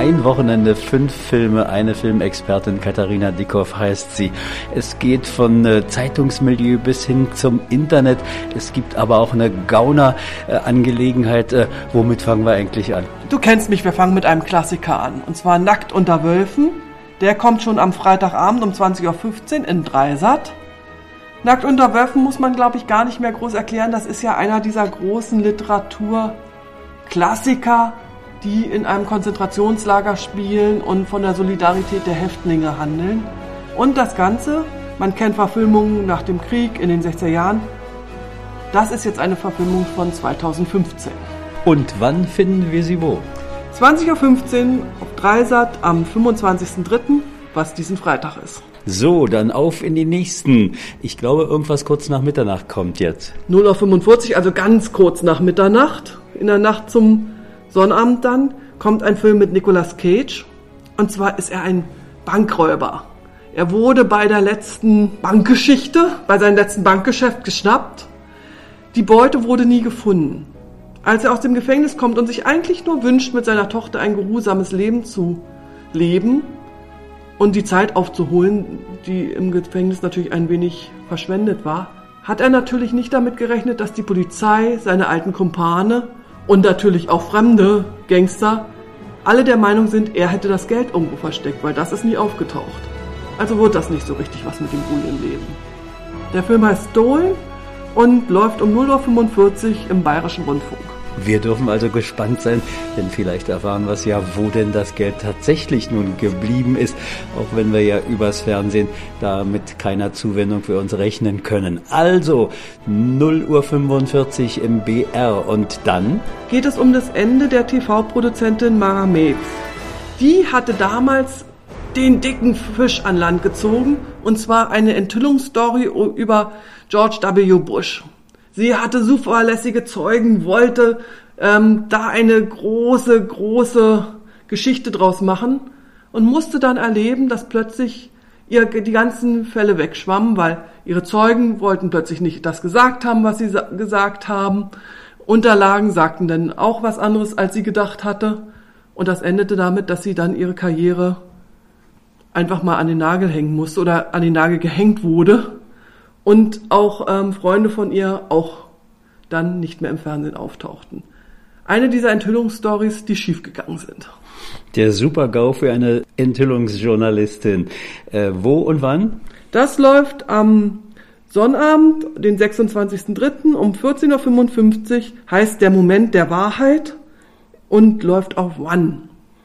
Ein Wochenende, 5 Filme, eine Filmexpertin, Katharina Dickhoff heißt sie. Es geht von Zeitungsmilieu bis hin zum Internet. Es gibt aber auch eine Gauner-Angelegenheit. Womit fangen wir eigentlich an? Du kennst mich, wir fangen mit einem Klassiker an. Und zwar Nackt unter Wölfen. Der kommt schon am Freitagabend um 20.15 Uhr in Dreisat. Nackt unter Wölfen muss man, glaube ich, gar nicht mehr groß erklären. Das ist ja einer dieser großen Literaturklassiker, die in einem Konzentrationslager spielen und von der Solidarität der Häftlinge handeln. Und das Ganze, man kennt Verfilmungen nach dem Krieg in den 60er Jahren, das ist jetzt eine Verfilmung von 2015. Und wann finden wir sie wo? 20.15 Uhr auf Dreisat am 25.03., was diesen Freitag ist. So, dann auf in die nächsten. Ich glaube, irgendwas kurz nach Mitternacht kommt jetzt. 0:45 Uhr, also ganz kurz nach Mitternacht. In der Nacht zum Sonnabend dann kommt ein Film mit Nicolas Cage. Und zwar ist er ein Bankräuber. Er wurde bei der letzten Bankgeschichte, bei seinem letzten Bankgeschäft geschnappt. Die Beute wurde nie gefunden. Als er aus dem Gefängnis kommt und sich eigentlich nur wünscht, mit seiner Tochter ein geruhsames Leben zu leben und die Zeit aufzuholen, die im Gefängnis natürlich ein wenig verschwendet war, hat er natürlich nicht damit gerechnet, dass die Polizei, seine alten Kumpane und natürlich auch fremde Gangster alle der Meinung sind, er hätte das Geld irgendwo versteckt, weil das ist nie aufgetaucht. Also wird das nicht so richtig was mit dem ruhigen Leben. Der Film heißt Stolen und läuft um 0:45 Uhr im Bayerischen Rundfunk. Wir dürfen also gespannt sein, denn vielleicht erfahren wir es ja, wo denn das Geld tatsächlich nun geblieben ist, auch wenn wir ja übers Fernsehen damit keiner Zuwendung für uns rechnen können. Also 0:45 Uhr im BR und dann geht es um das Ende der TV-Produzentin Mara Mapes. Die hatte damals den dicken Fisch an Land gezogen, und zwar eine Enthüllungsstory über George W. Bush. Sie hatte zuverlässige Zeugen, wollte da eine große Geschichte draus machen und musste dann erleben, dass plötzlich ihr die ganzen Fälle wegschwammen, weil ihre Zeugen wollten plötzlich nicht das gesagt haben, was sie gesagt haben. Unterlagen sagten dann auch was anderes, als sie gedacht hatte. Und das endete damit, dass sie dann ihre Karriere einfach mal an den Nagel hängen musste oder an den Nagel gehängt wurde. Und auch Freunde von ihr auch dann nicht mehr im Fernsehen auftauchten. Eine dieser Enthüllungsstories, die schiefgegangen sind. Der Super-GAU für eine Enthüllungsjournalistin. Wo und wann? Das läuft am Sonnabend, den 26.03. um 14:55 Uhr, heißt Der Moment der Wahrheit und läuft auf One.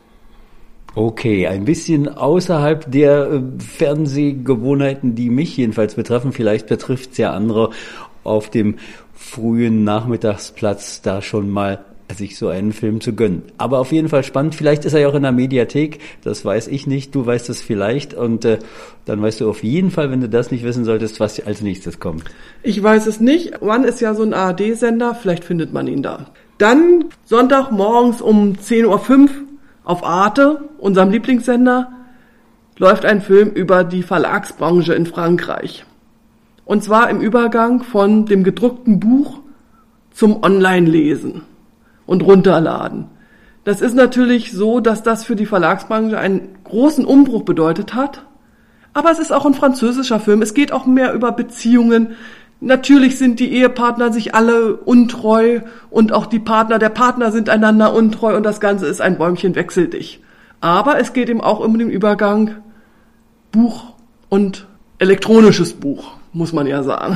Okay, ein bisschen außerhalb der Fernsehgewohnheiten, die mich jedenfalls betreffen. Vielleicht betrifft es ja andere auf dem frühen Nachmittagsplatz da schon mal sich so einen Film zu gönnen. Aber auf jeden Fall spannend. Vielleicht ist er ja auch in der Mediathek. Das weiß ich nicht. Du weißt es vielleicht. Und dann weißt du auf jeden Fall, wenn du das nicht wissen solltest, was als nächstes kommt. Ich weiß es nicht. One ist ja so ein ARD-Sender. Vielleicht findet man ihn da. Dann Sonntagmorgens um 10:05 Uhr auf Arte, unserem Lieblingssender, läuft ein Film über die Verlagsbranche in Frankreich. Und zwar im Übergang von dem gedruckten Buch zum Online-Lesen und Runterladen. Das ist natürlich so, dass das für die Verlagsbranche einen großen Umbruch bedeutet hat. Aber es ist auch ein französischer Film. Es geht auch mehr über Beziehungen. Natürlich sind die Ehepartner sich alle untreu und auch der Partner sind einander untreu und das Ganze ist ein Bäumchen wechsel dich. Aber es geht eben auch um den Übergang Buch und elektronisches Buch, muss man ja sagen.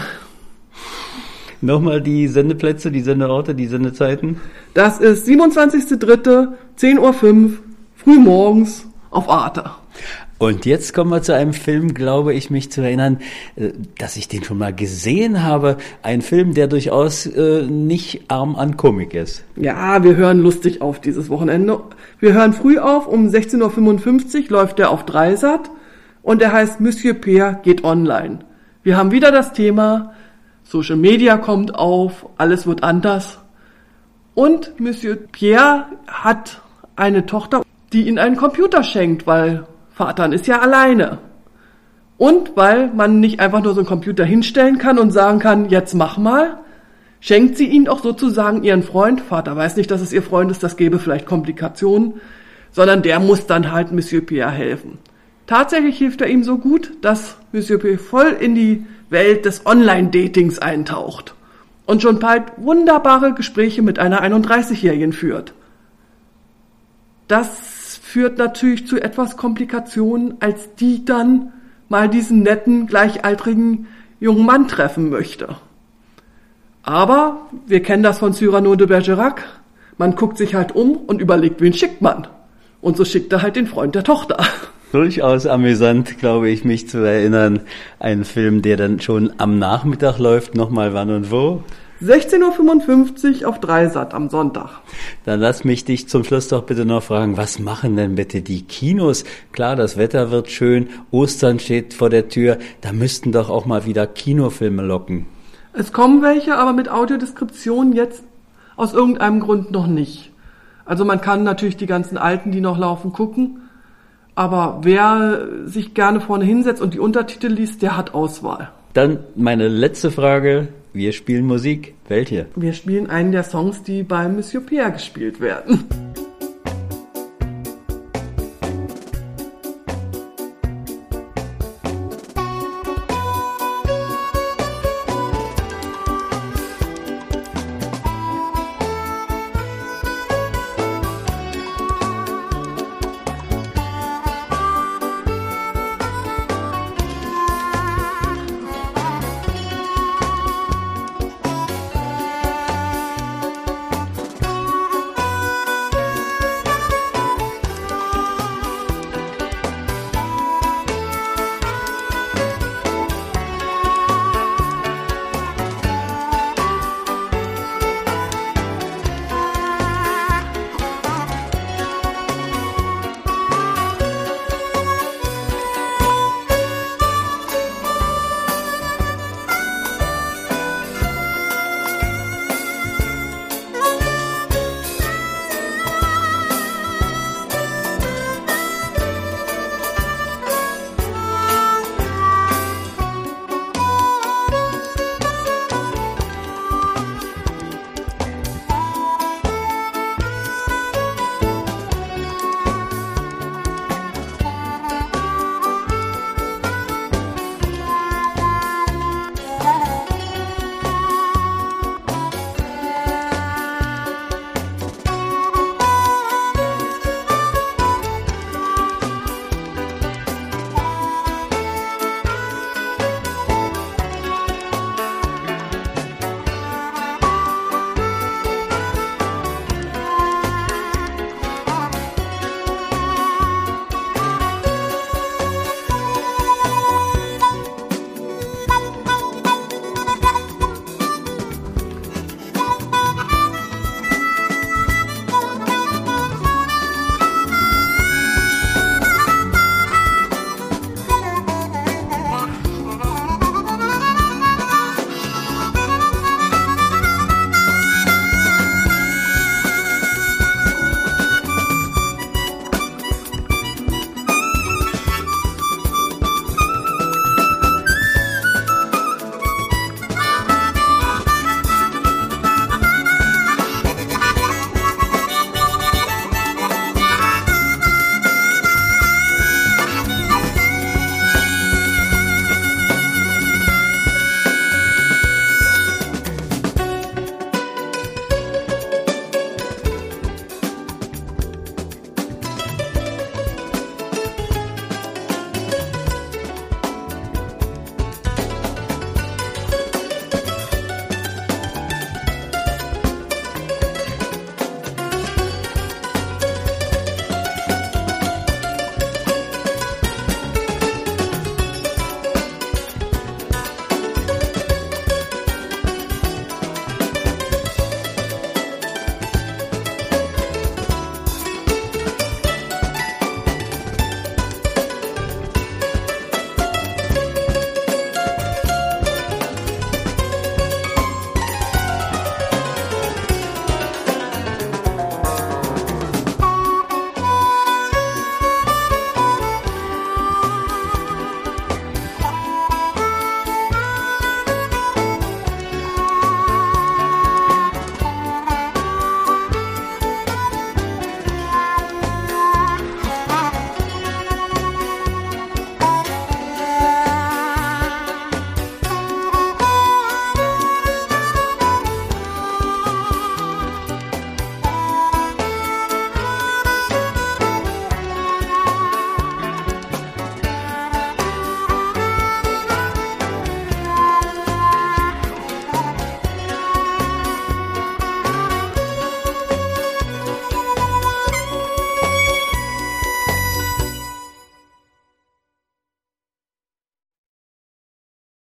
Nochmal die Sendeplätze, die Sendeorte, die Sendezeiten? Das ist 27.03., 10:05 Uhr, früh morgens auf Arte. Und jetzt kommen wir zu einem Film, glaube ich, mich zu erinnern, dass ich den schon mal gesehen habe. Ein Film, der durchaus nicht arm an Komik ist. Ja, wir hören lustig auf dieses Wochenende. Wir hören früh auf, um 16:55 Uhr läuft der auf Dreisat und der heißt Monsieur Pierre geht online. Wir haben wieder das Thema, Social Media kommt auf, alles wird anders. Und Monsieur Pierre hat eine Tochter, die ihm einen Computer schenkt, weil Vater ist ja alleine. Und weil man nicht einfach nur so einen Computer hinstellen kann und sagen kann, jetzt mach mal, schenkt sie ihn auch sozusagen ihren Freund. Vater weiß nicht, dass es ihr Freund ist, das gäbe vielleicht Komplikationen. sondern der muss dann halt Monsieur Pierre helfen. Tatsächlich hilft er ihm so gut, dass Monsieur Pierre voll in die Welt des Online-Datings eintaucht und schon bald wunderbare Gespräche mit einer 31-Jährigen führt. Das führt natürlich zu etwas Komplikationen, als die dann mal diesen netten, gleichaltrigen jungen Mann treffen möchte. Aber wir kennen das von Cyrano de Bergerac. Man guckt sich halt um und überlegt, wen schickt man. Und so schickt er halt den Freund der Tochter. Durchaus amüsant, glaube ich, mich zu erinnern. Ein Film, der dann schon am Nachmittag läuft. Nochmal wann und wo? 16.55 Uhr auf Dreisat am Sonntag. Dann lass mich dich zum Schluss doch bitte noch fragen, was machen denn bitte die Kinos? Klar, das Wetter wird schön, Ostern steht vor der Tür, da müssten doch auch mal wieder Kinofilme locken. Es kommen welche, aber mit Audiodeskription jetzt aus irgendeinem Grund noch nicht. Also man kann natürlich die ganzen alten, die noch laufen, gucken, aber wer sich gerne vorne hinsetzt und die Untertitel liest, der hat Auswahl. Dann meine letzte Frage. Wir spielen Musik. Welche? Wir spielen einen der Songs, die bei Monsieur Pierre gespielt werden.